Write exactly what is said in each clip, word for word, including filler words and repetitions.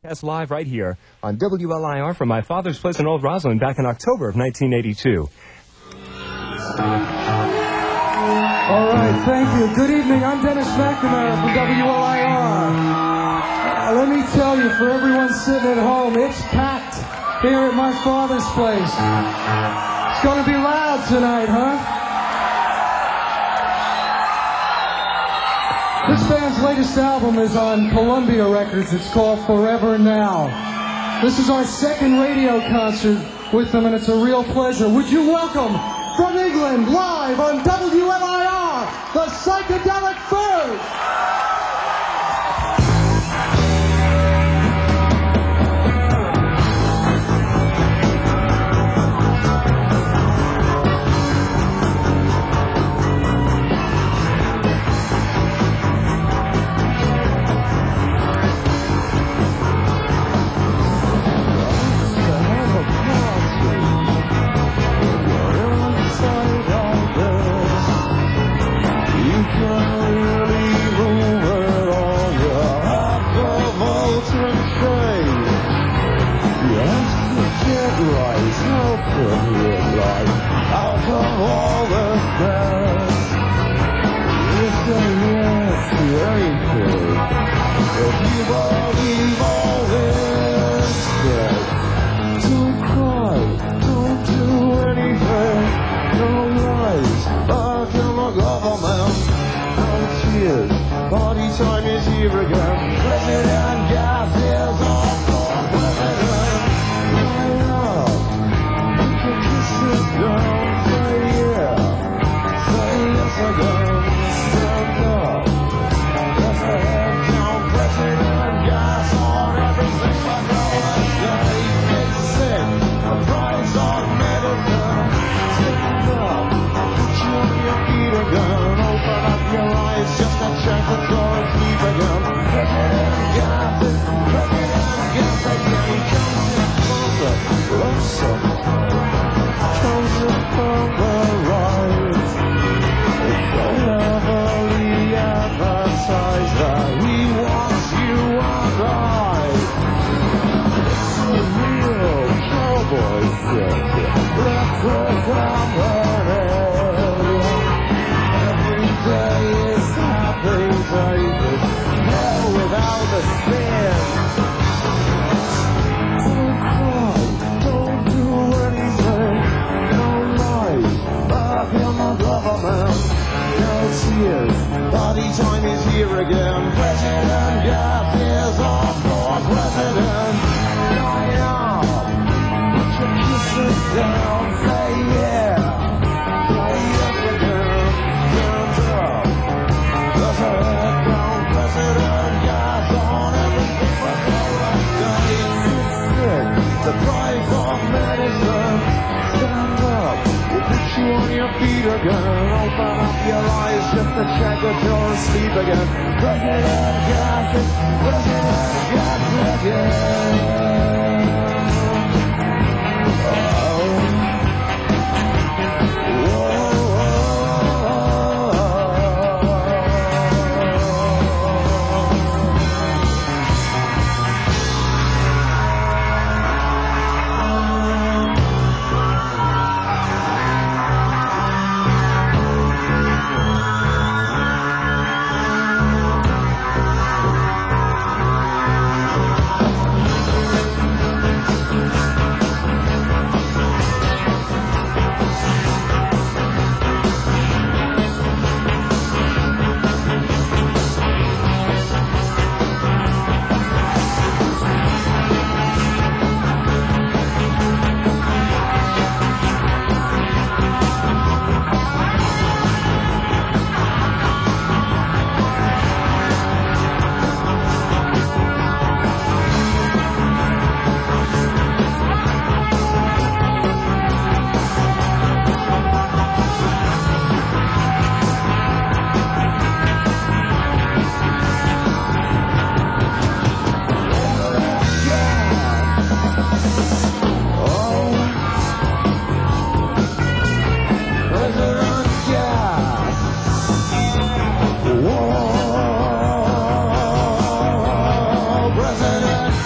That's live right here on W L I R from my father's place in Old Roslyn back in October of nineteen eighty-two. All right, thank you. Good evening. I'm Dennis McNamara from W L I R. Uh, let me tell you, for everyone sitting at home, it's packed here at my father's place. It's going to be loud tonight, huh? This band's latest album is on Columbia Records. It's called Forever Now. This is our second radio concert with them, and it's a real pleasure. Would you welcome, from England, live on W L I R, the Psychedelic Furs! Party time is here again. President gas is off for president. Line up, put your kisses down. Say yeah, say yes again. Stand up, press ahead down. President gas on everything but no day. Get sick, the price of medicine. Stand up, put you on your feet again. Open up your eyes, just a check the door and sleep again. President gas it, President gas it, yeah, he comes in from the lonesome, comes in from the right. It's so heavily advertised that he wants you and I. It's a real cowboy thing, left the ground running. Every day is happy David, hell without a sin. Don't cry, don't do anything, no lies, back in the government. No tears, party time is here again. President gas is off for president. Line up, put your kisses down, say yeah, say yes again. Stand up, there's a head down. President gas on everything but the right day. Get sick, the price of medicine. Stand up, we'll put you on your feet again. Open up your eyes just to check that you're asleep again. President gas it, President gas again. Oh.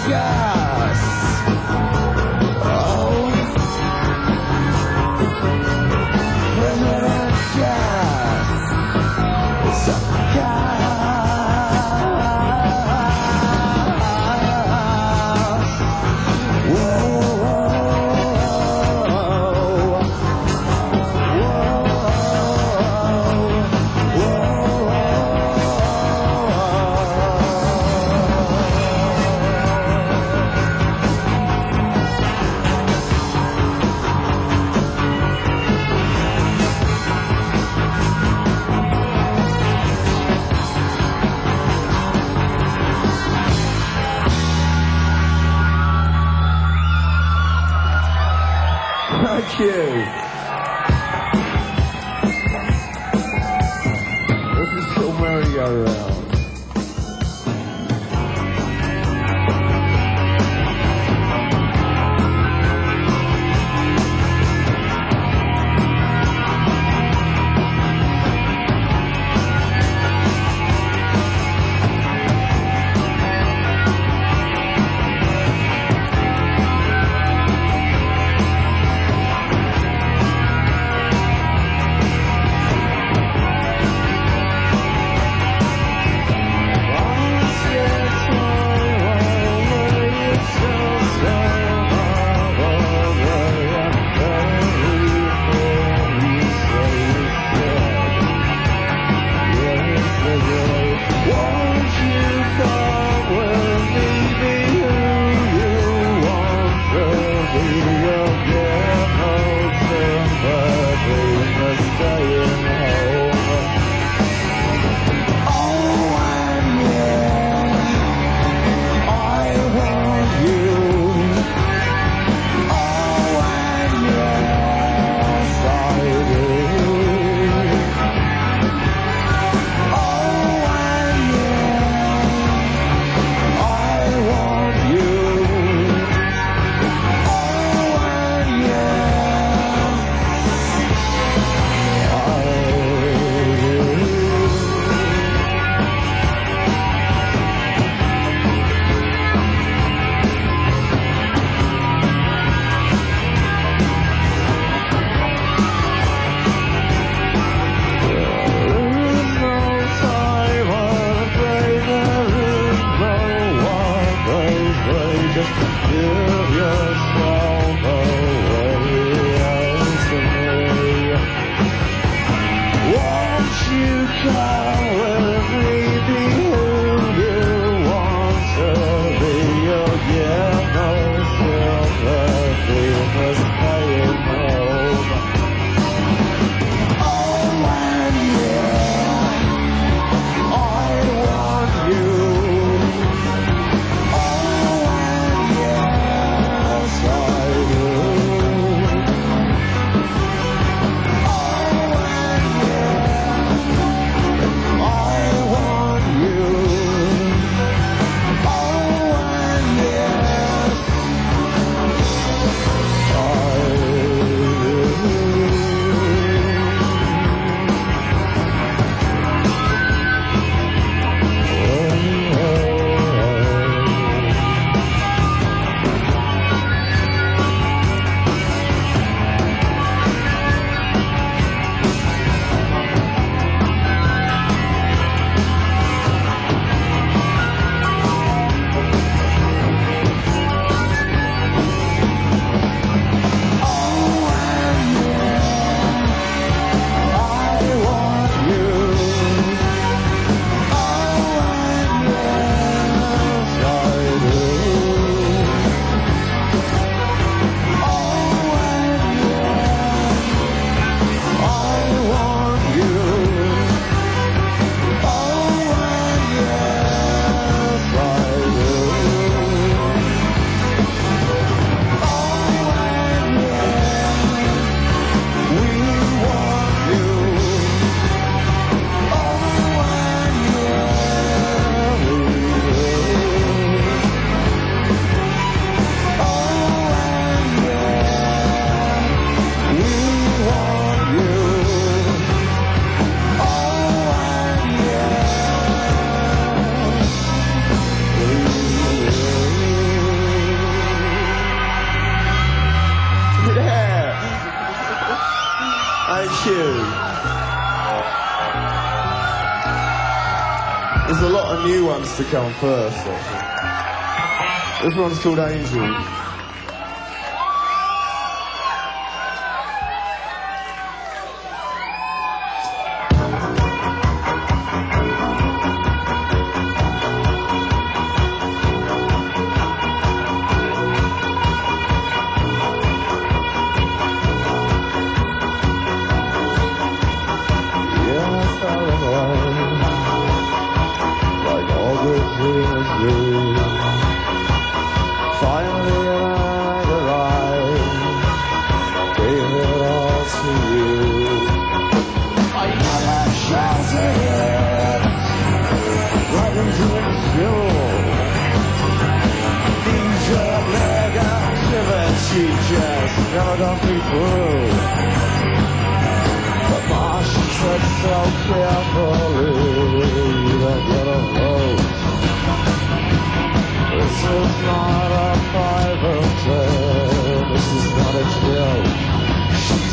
gas. Oh, President Gas. It's a gas. Whoa, thank you. This is still merry-go-round. you. There's a lot of new ones to come first, actually. This one's called Angel. Finally I arrived, gave it all to you. I never shouted it, right into the fuel. These are leg activity just never got me through. But Marsha said so carefully, you don't get a vote. This is not a five or ten, this is not a joke. She's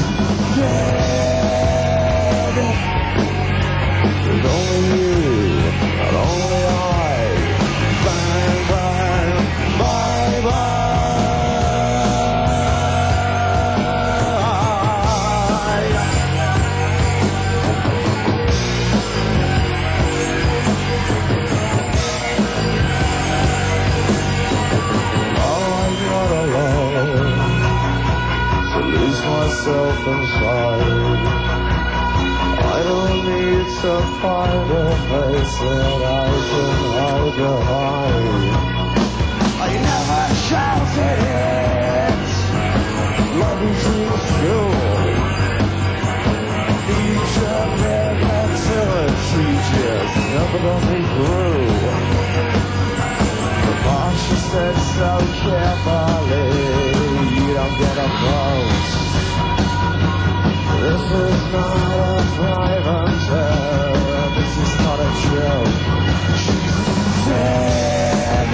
dead. With only you, not only I. Bang, bang, bye, bye. Myself inside, I don't need to find a face that I can hide behind. I never shouted it, love you to school. Each and every activity just never got me through. But Marsha said so carefully, you don't get a vote. This is not a five and ten, this is not a joke. She's dead.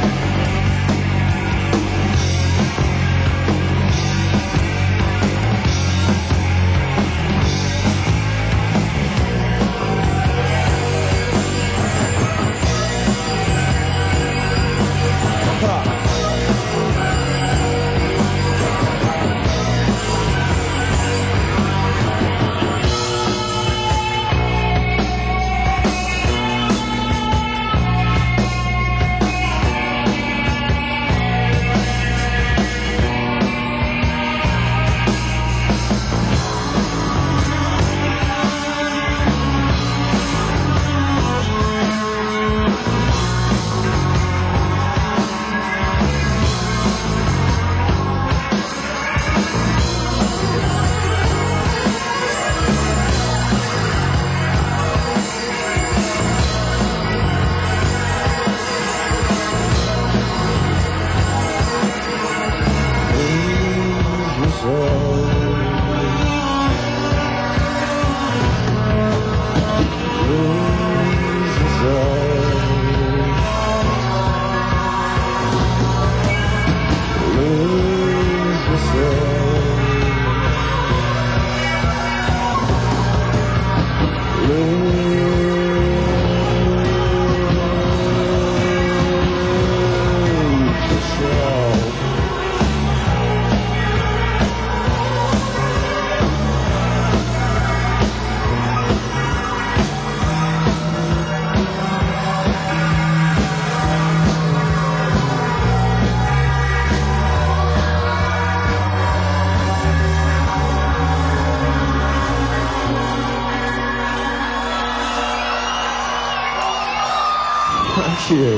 Thank you.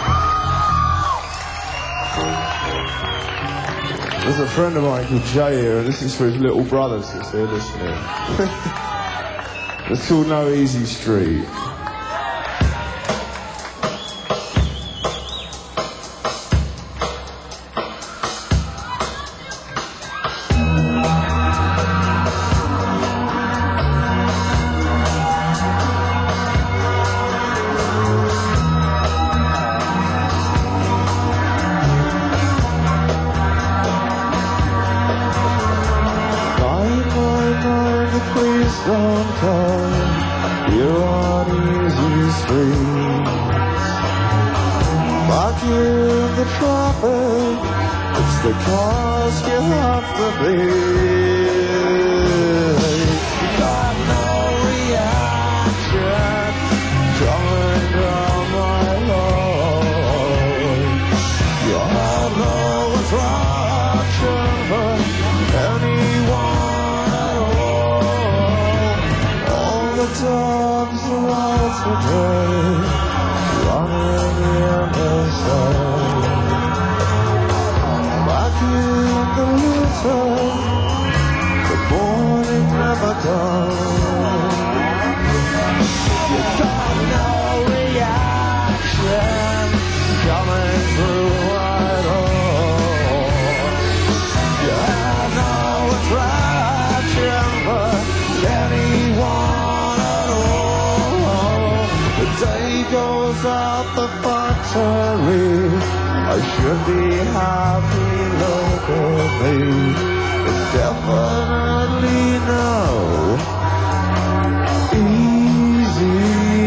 There's a friend of mine called Jay here, and this is for his little brothers if they're listening. It's called No Easy Street. Queen don't care. You're on easy street. Back in the traffic, it's the cars you have to beat. You got no reaction coming down my road. You have no attraction for anyone at all. All the times the lights were gray, running in the sun. Back in the winter, the morning never comes. You got no reaction coming through at all. You have no attraction for anyone at all. The day goes out the factory. I should be happy, look at me. It's definitely no easy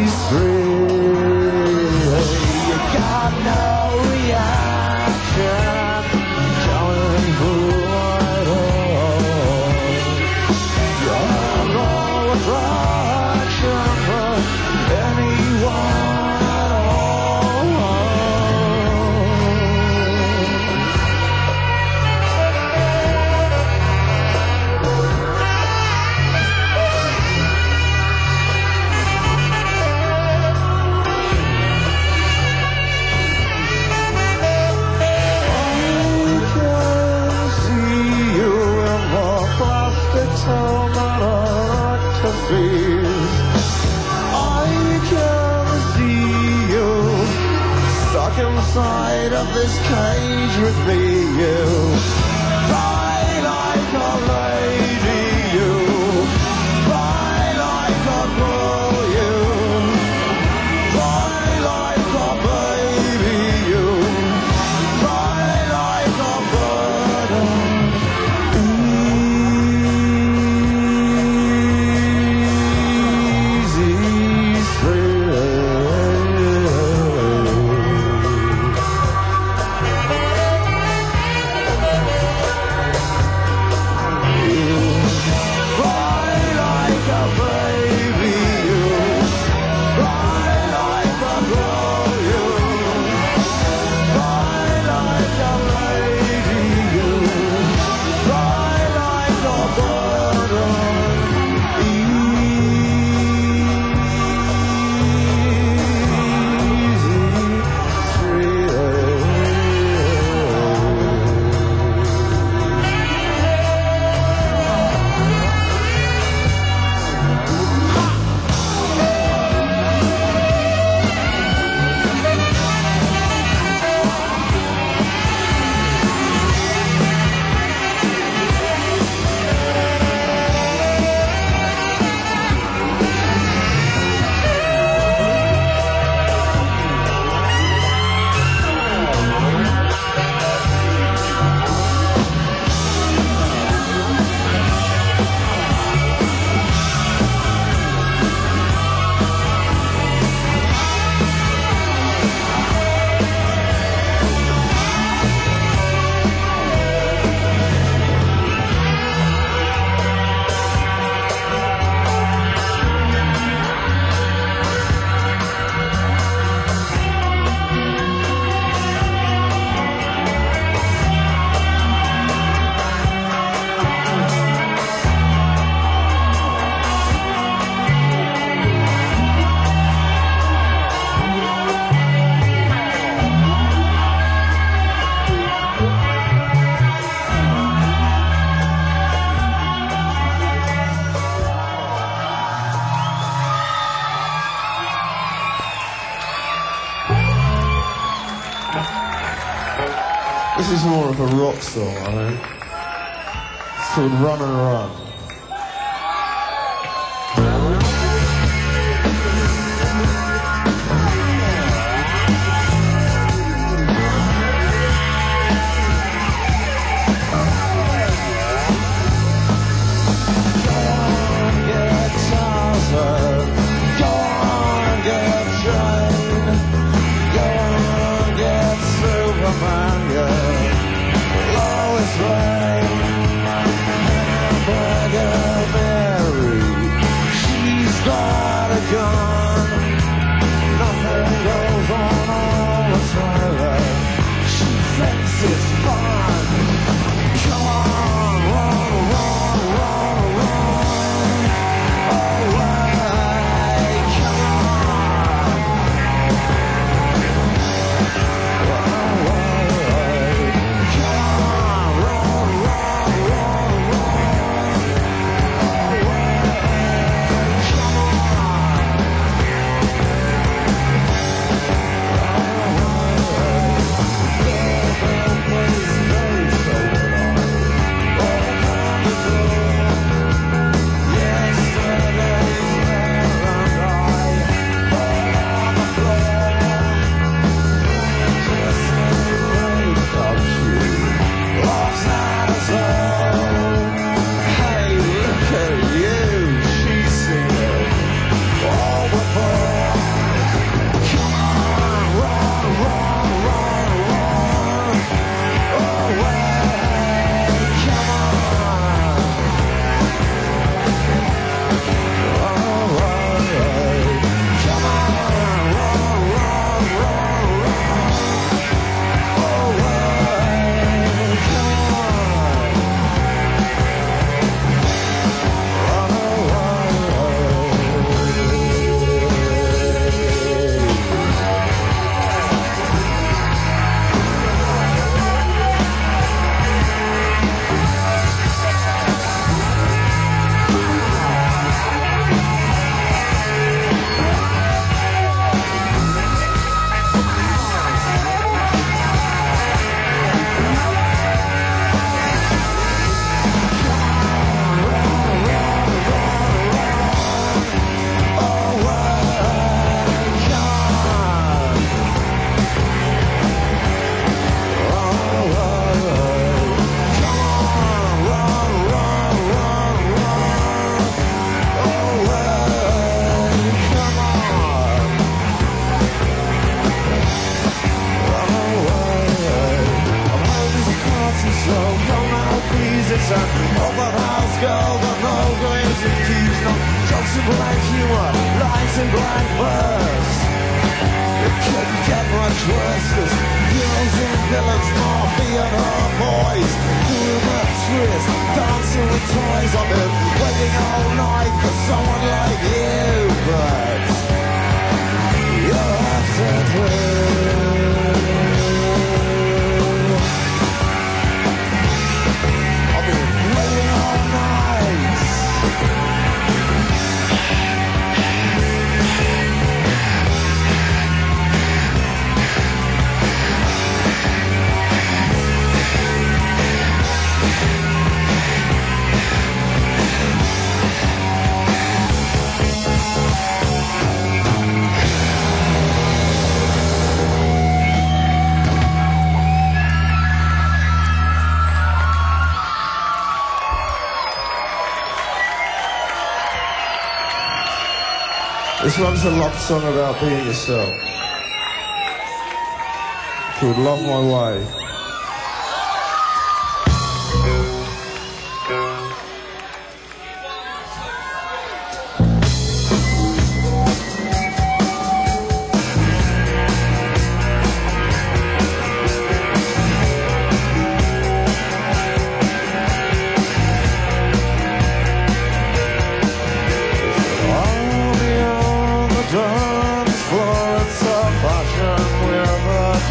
street. You got no reaction coming through at all. You have no attraction for anyone at all. Inside of this cage with me, you fly like a lady, you fly like a girl, you fly like a baby, you fly like a bird. Easy street. This is more of a rock song, I think. It's called Run and Run. Get a man, yeah. Lois Lane, Hamburger Mary, she's got a gun. Nothing goes on all the trailer. She thinks it's fun. Come on, run, run, run, run away. Come on, run away. Come on, run, run, run, run away. Come on, this one's a love song about being yourself. Called Love My Way. Dance floor, it's a fashion with a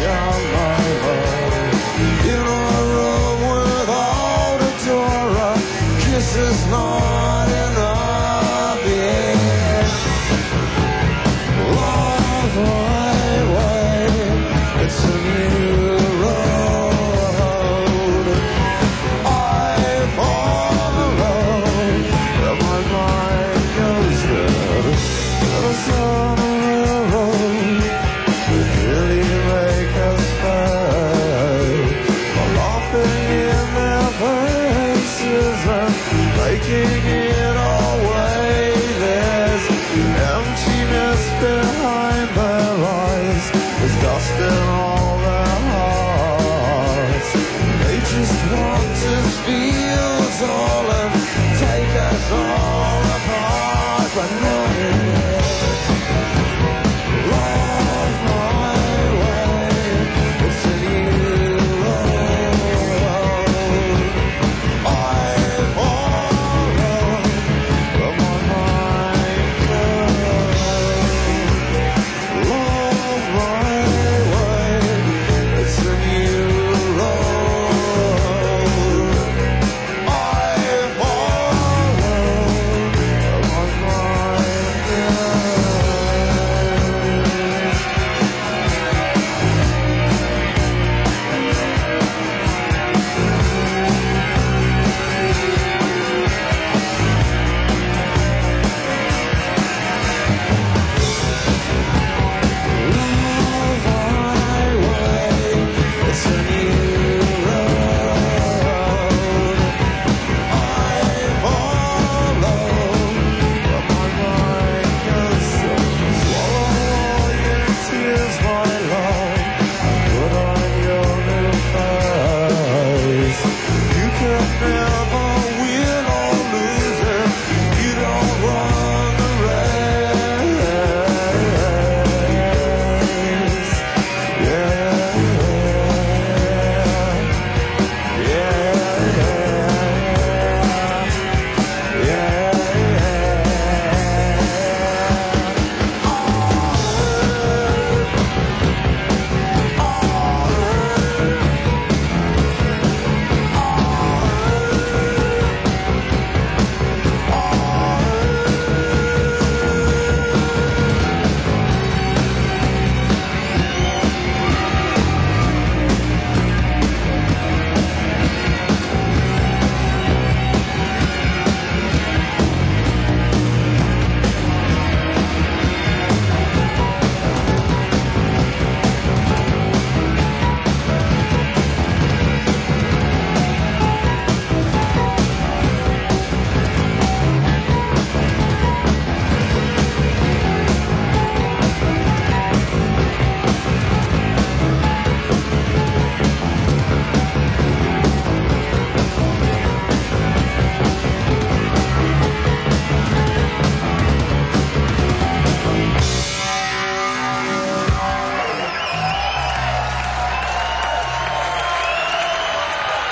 behind their eyes. There's dust in all their hearts.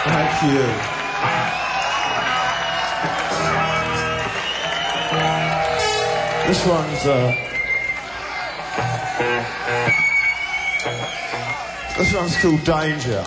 Thank you. This one's, uh... This one's called Danger.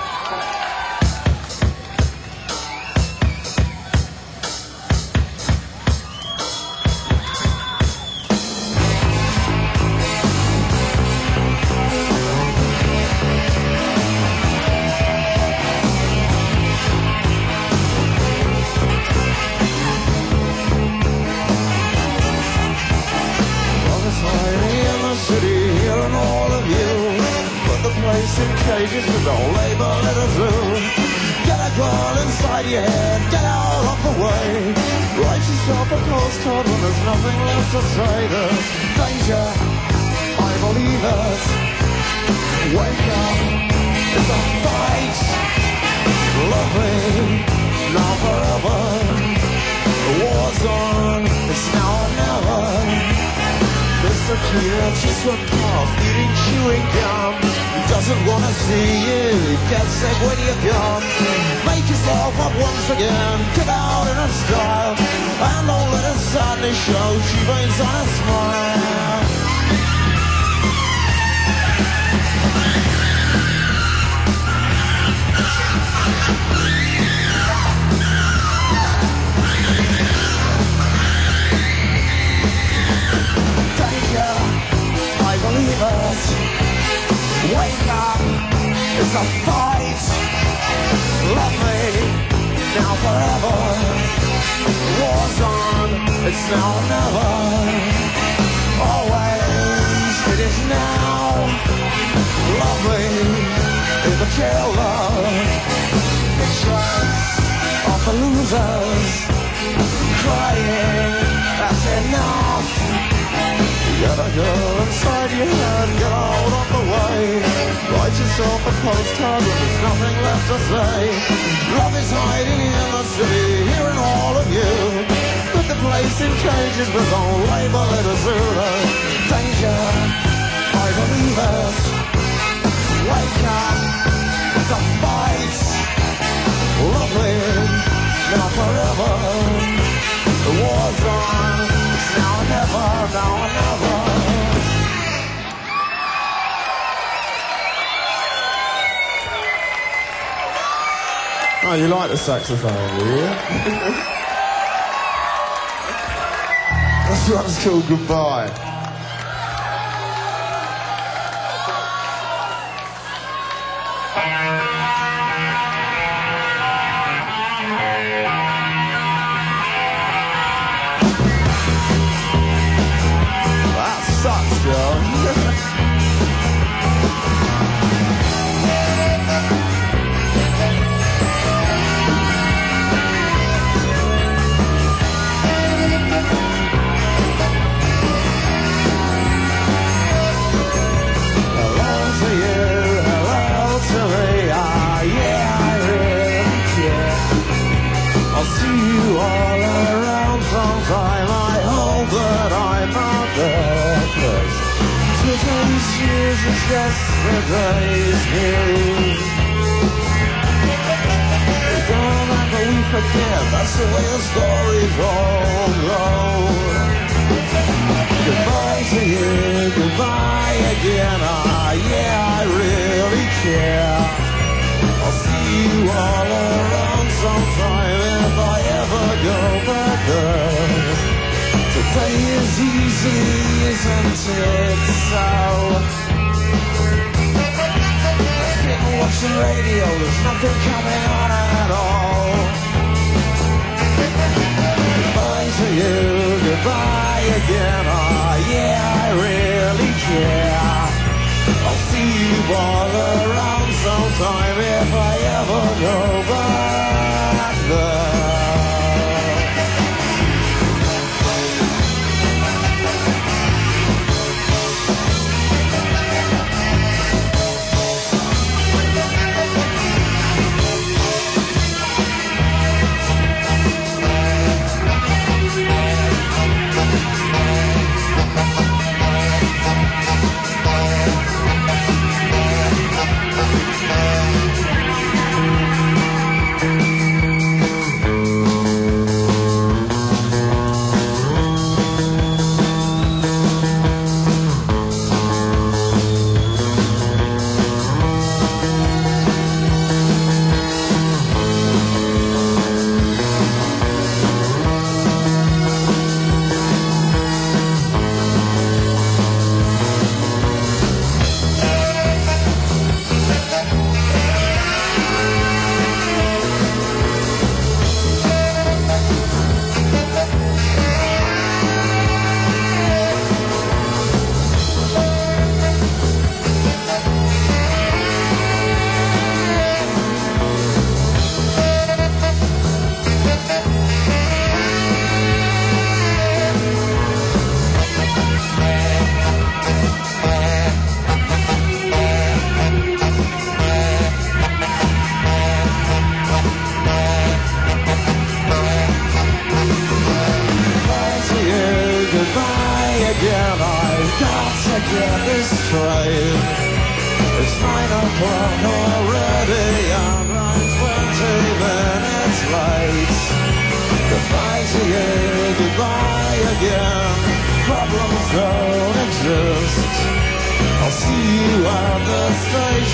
In cages with no label and a zoo. Get a girl inside your head, get out of the way. Write yourself a postcard when there's nothing left to say. There's danger, I believe it. Wake up, it's a fight. Love me, now forever. The war's on, it's now or never. Disappear, just one past, eating chewing gum. Doesn't wanna see you, gets sick when you come. Make yourself up once again, get out in a style, and don't let it sadly show, she brings on a smile. Danger, I believe it. Wake up, it's a fight. Love me, now forever. War's on, it's now or never. Always, it is now. Love me, in the killer. Pictures of the losers crying, that's enough. Get a girl inside your head, get out of the way. Write yourself a postcard when there's nothing left to say. Love is hiding in the city, here in all of you. Put the place in cages, but don't label it a zoo. Danger, I believe it. Wake up, it's a fight. Love me, now forever. The war's on, it's now or never, now or never. Oh, you like the saxophone, do you? This one's called Goodbye. Sucks, Joe. It's yesterday's news. Don't ever we forget, that's the way the stories all go. Goodbye to you, goodbye again. Ah, yeah, I really care. I'll see you all around sometime if I ever go back there. Today is easy, isn't it so? Watching radio, there's nothing coming on at all. Goodbye to you, goodbye again. Oh yeah, I really care. I'll see you all around sometime if I ever go back there.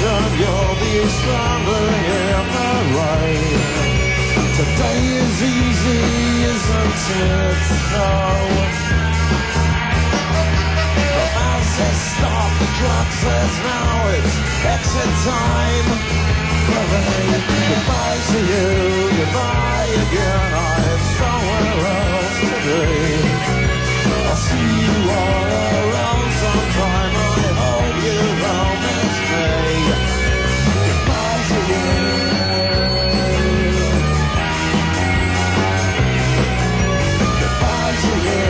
ocean, you'll be stumbling in the rain. Today is easy, isn't it so? The mouse says stop, the clock says now it's exit time. Goodbye to you, goodbye again, I'm somewhere else today. I'll see you all around sometime, I hope you will miss me. Goodbye to you. Goodbye to you.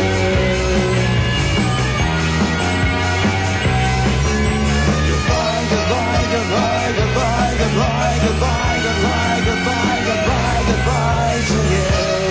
Goodbye, goodbye, goodbye, goodbye, goodbye, goodbye, goodbye, goodbye, goodbye, goodbye to you.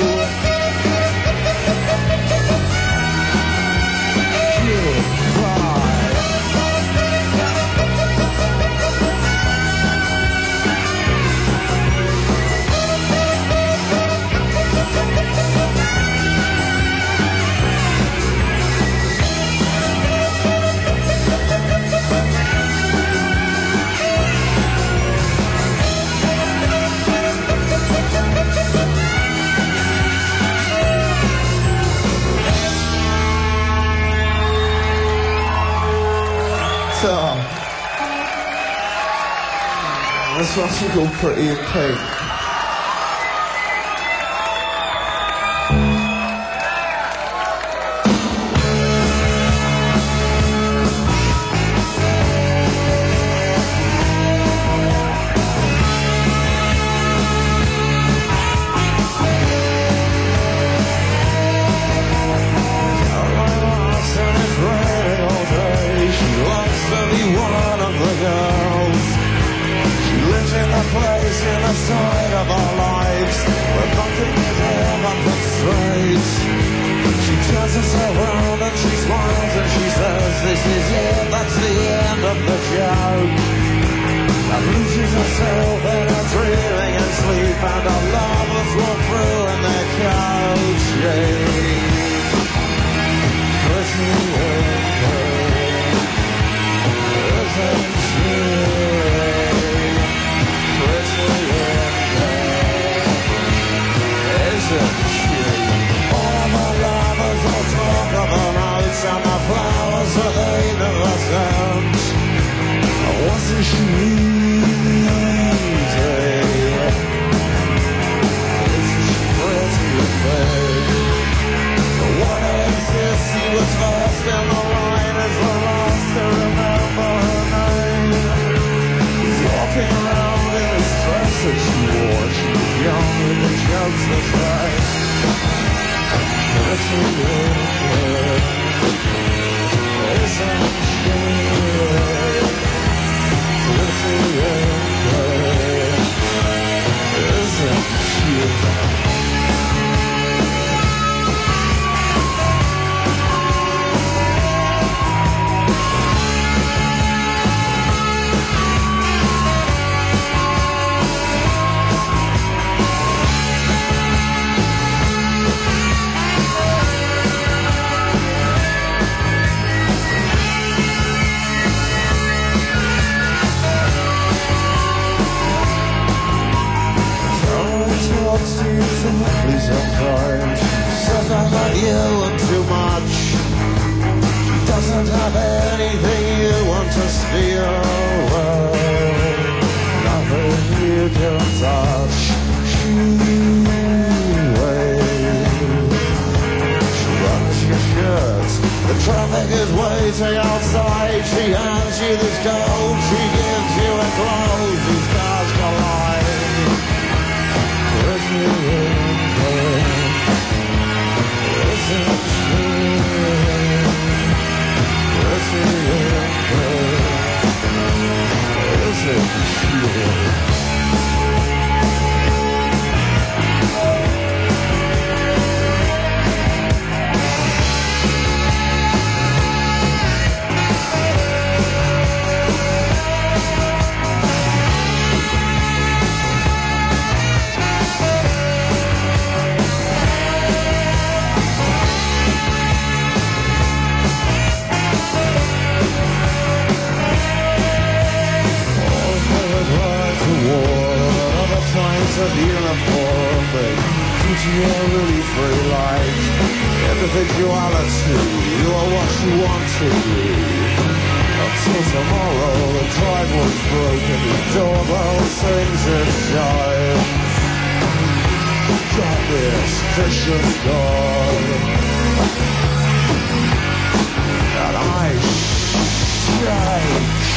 This one's called Pretty in Pink. Place in the side of our lives where nothing is ever put straight. She turns herself around and she smiles and she says, this is it, that's the end of the joke. And loses herself in her dreaming and sleep, and our lovers walk through in their couch. Pretty in isn't she? All my lovers all talk of the notes and the flowers that they never sent. Wasn't she easy? Isn't she pretty and big? What exists, he was first in the line as the last to remember her name. He's walking around in his dress that she wore. She was young with the jokes that's right. Pretty good, isn't she? Pretty good, isn't she? Please sometimes says I love you and too much. Doesn't have anything you want to steal away. Nothing you can touch. She waits. She runs your shirt. The traffic is waiting outside. She hands you this gold. She gives you a clothes. These cars collide. Pretty in colored uniform, but keeps you a really free life. Individuality, you are what you want to be. Until tomorrow, the tide was broken, his doorbell sings and chimes. Got this vicious dog, and I shake.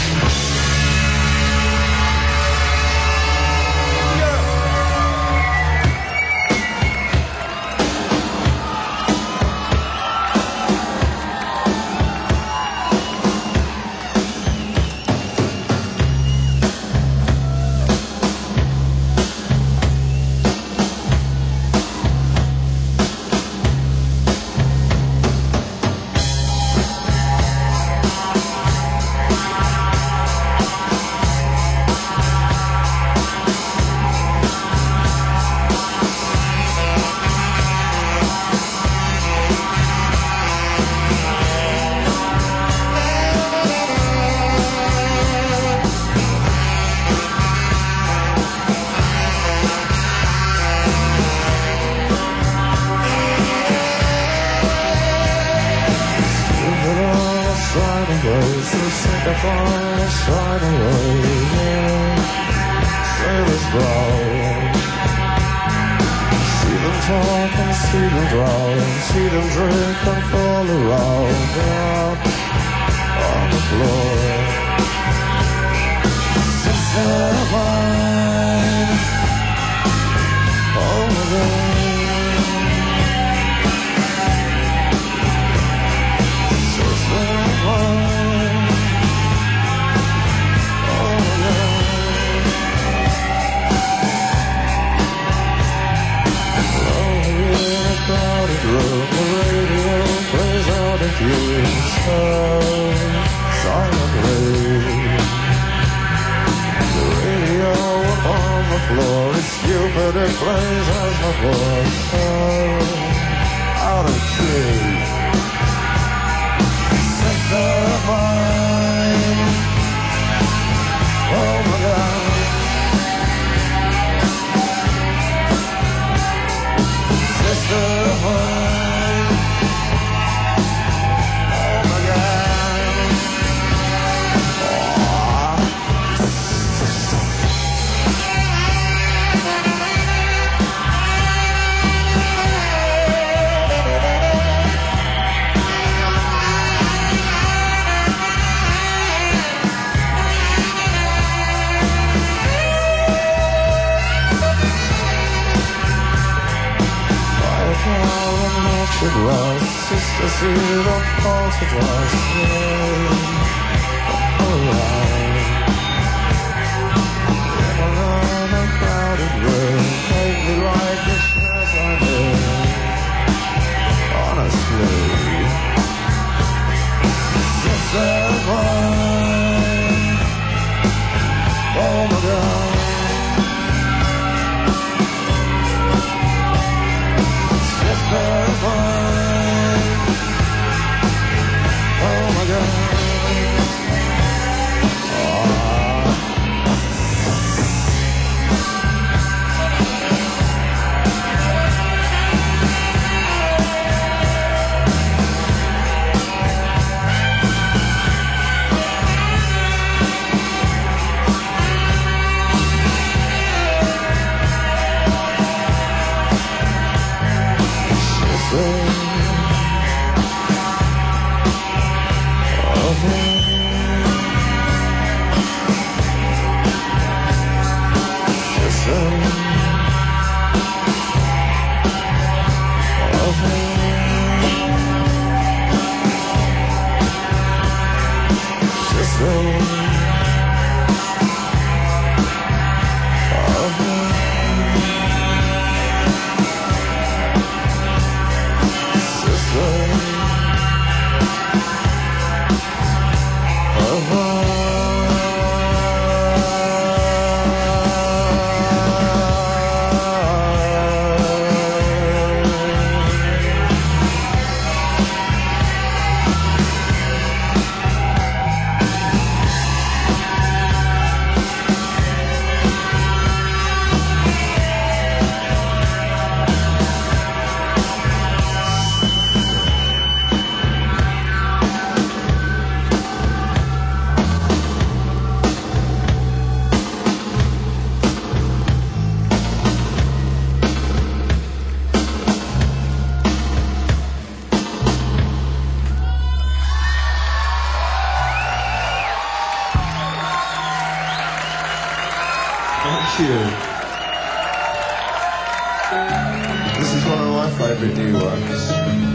This is one of my favorite new ones.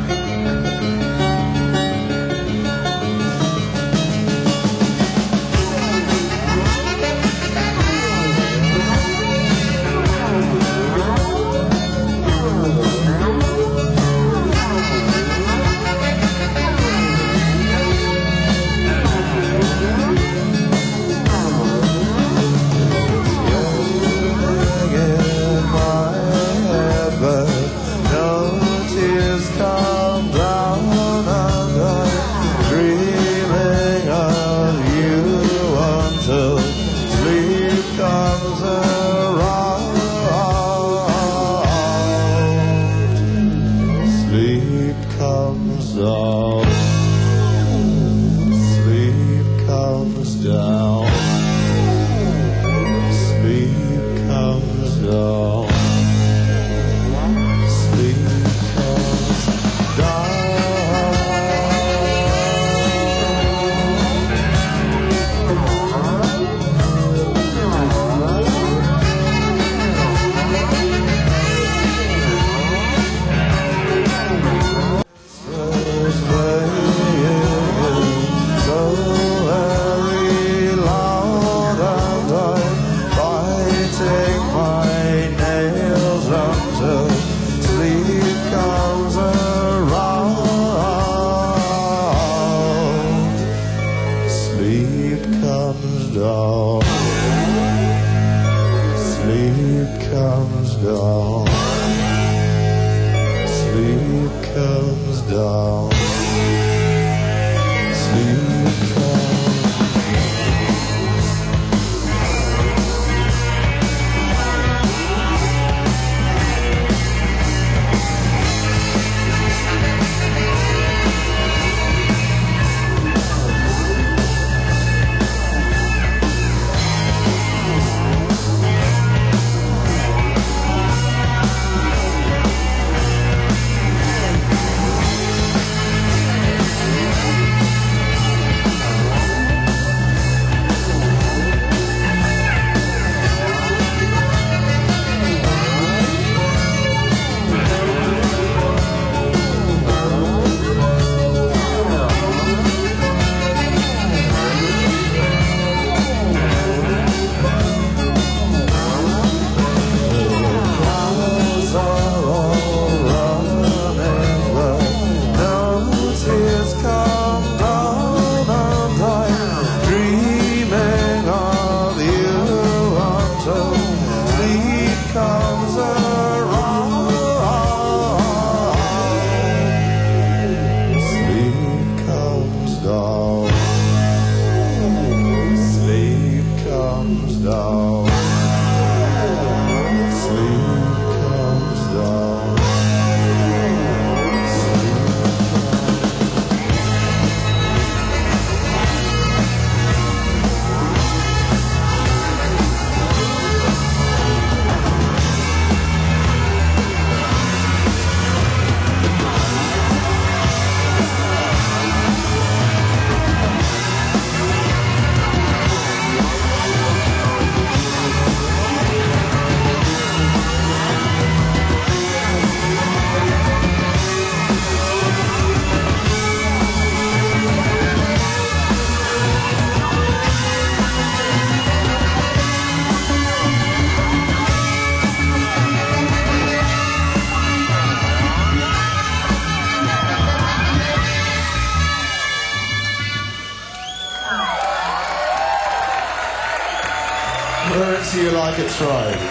Learn to you like a tribe.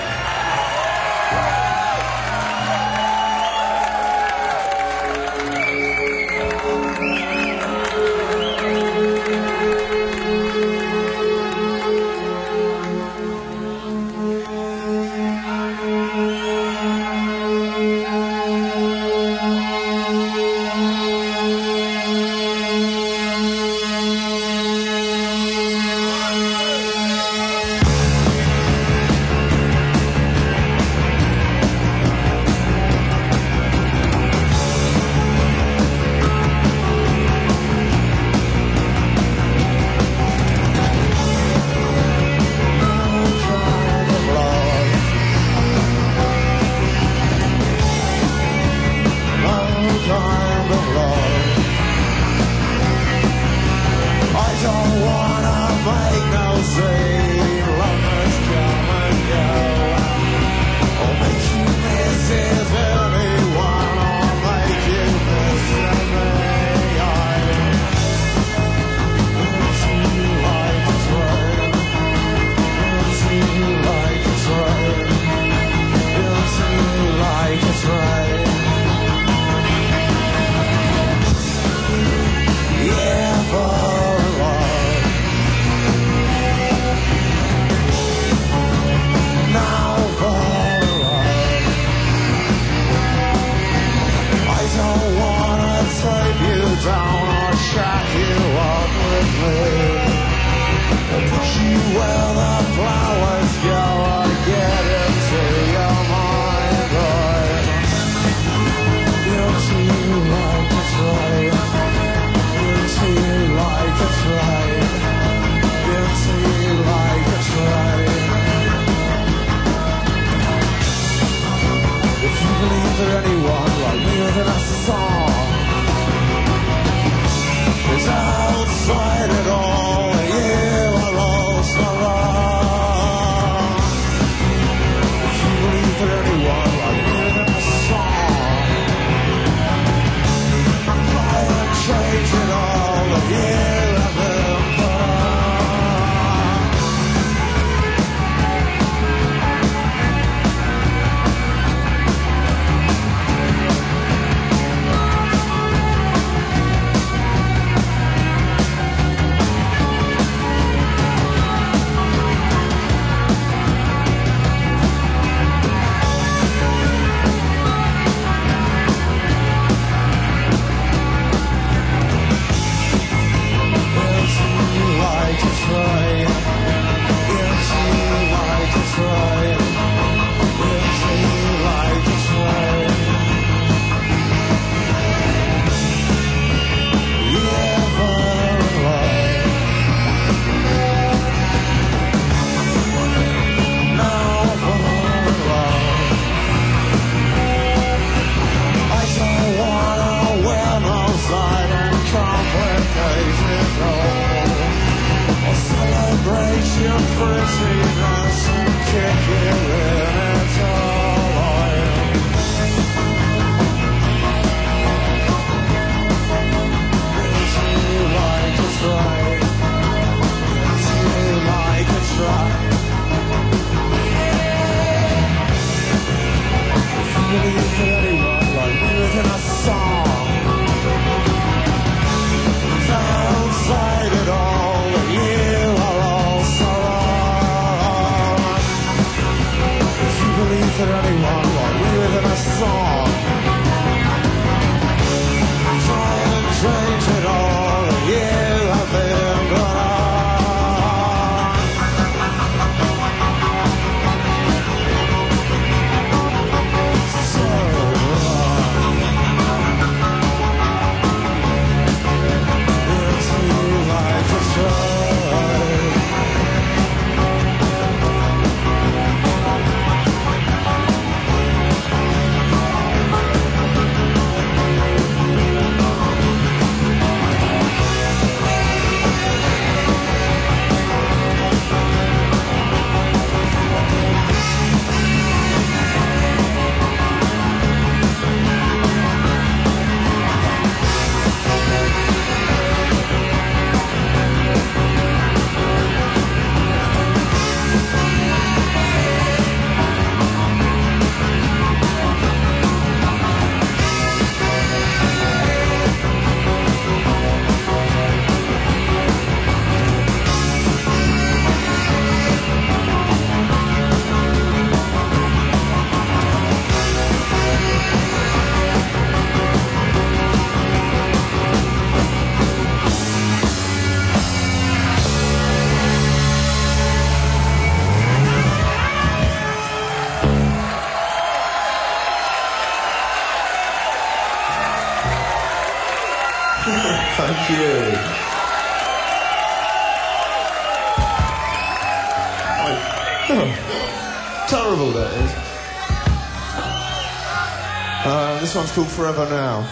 could anyone want within a song? Try and change it all, and you have been gone on. So wrong. It's you like a try. Thank you. Oh, terrible that is. Uh, this one's called Forever Now.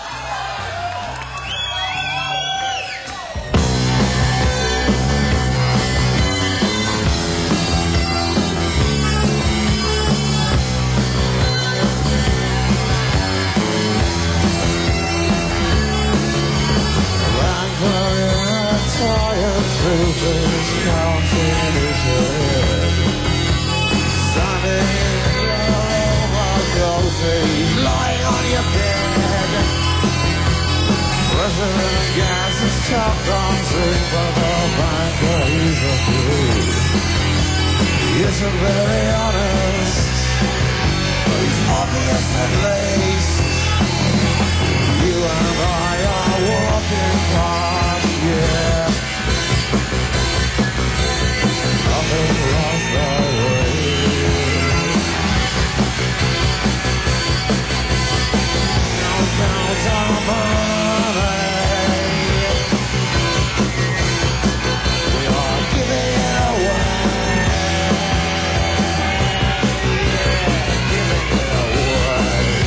Truth is counting his head. Standing over guilty, lying on your bed. President gas is chopped on drink, but the banker he's a fool. He isn't very honest, but he's obvious at least. You and I are walking past, yeah. Nothing lost our way. Don't count our money. We are giving it away. Yeah, giving it away.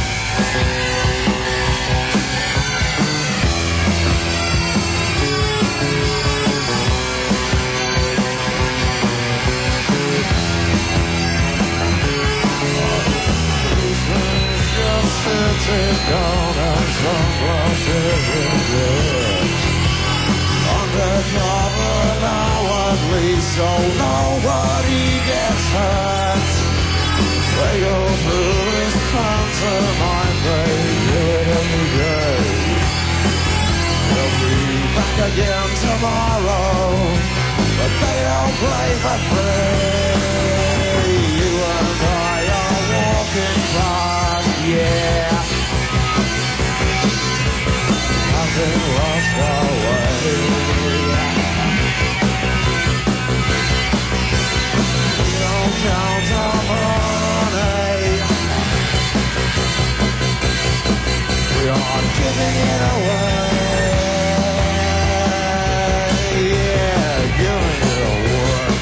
Sitting down and sunglasses in bed. Undercover now at least, so nobody gets hurt. They go through this pantomime, they do it every day. They'll be back again tomorrow, but they don't play for free. You and I are walking past, yeah. Nothing lost our way. We don't count our money. We are giving it away. Yeah, giving it away.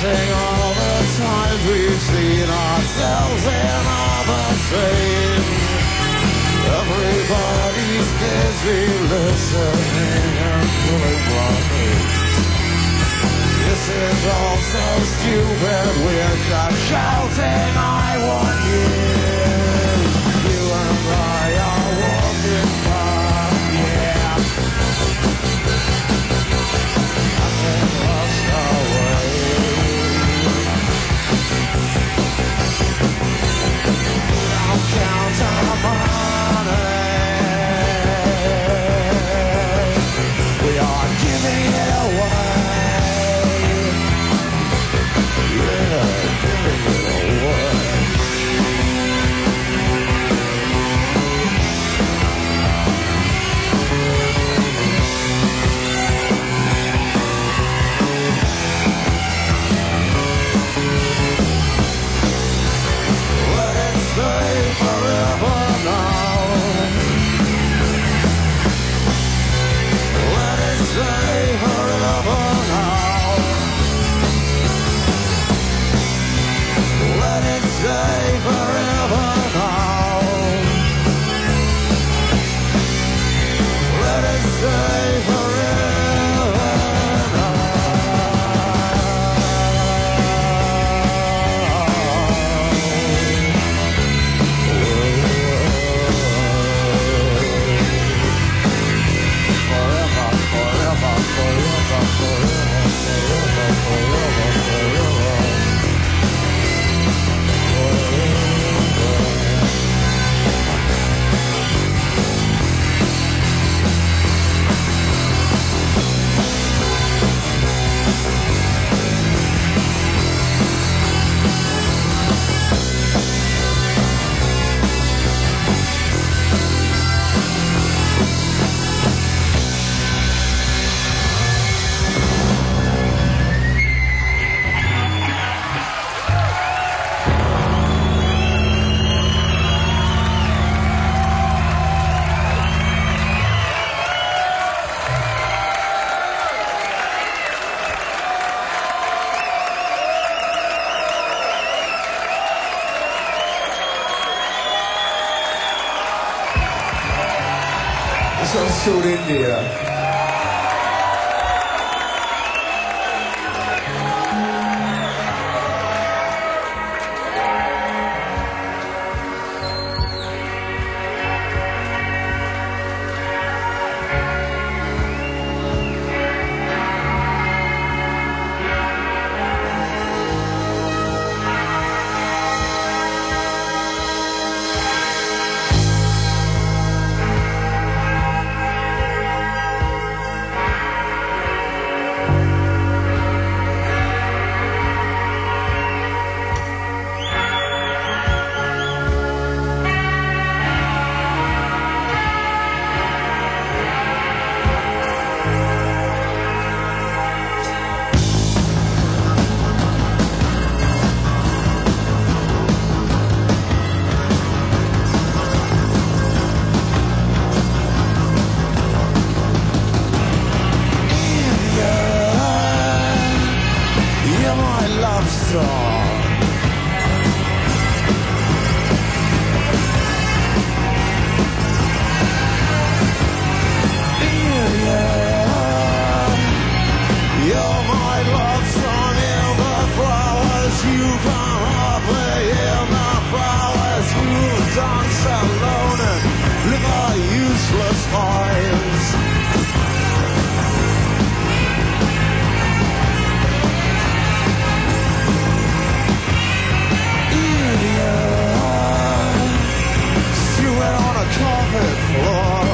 counting all the times we've seen ourselves in all the same. Everybody's busy listening and pulling blockers. This is all so stupid, we're just shouting, I want you. You and I are walking far, yeah. Nothing lost our way. Don't count our money. We are giving it away. Yeah, giving it away. Let it stay forever now. Let it stay forever now. Let it stay forever now. Let it stay forever now. Forever, forever, forever, forever, forever, forever, forever. This one's called India. You're my love song. India, you're my love song. In the flowers you come up with, in the flowers you dance alone and live our useless lives. On a carpet floor.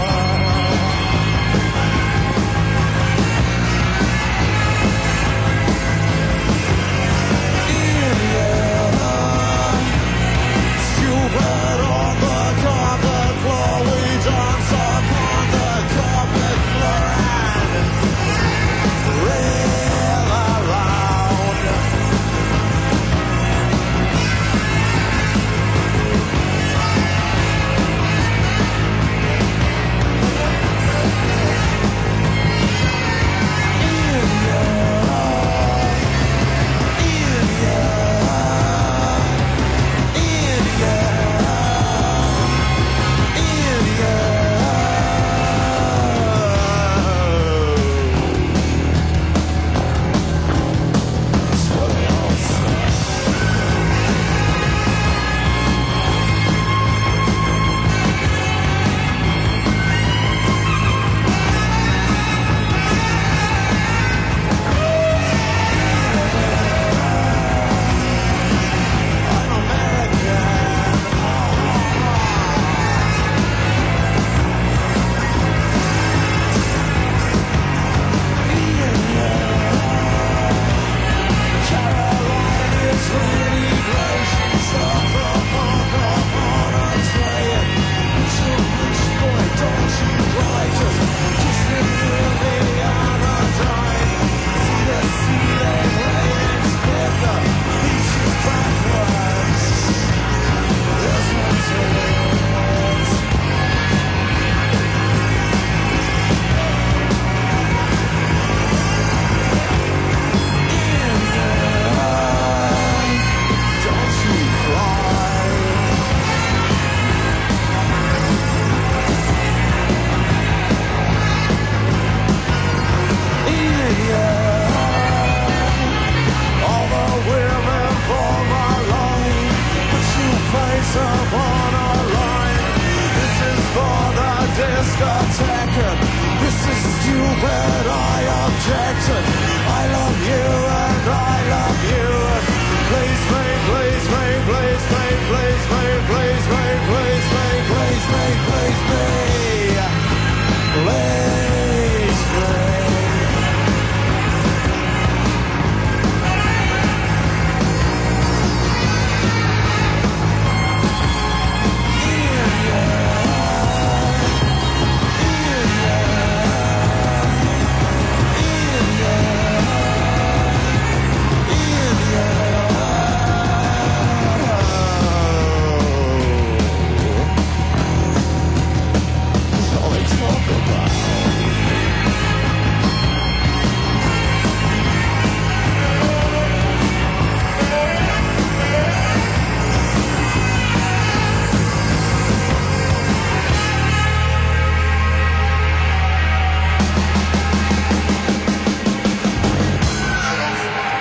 listen. I love you and I love you. Please, please, please, please, please, please, please, please, please, please, please, please, please, please, please, please, please, please.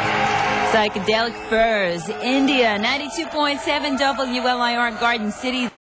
Psychedelic Furs, India, ninety-two point seven W L I R, Garden City.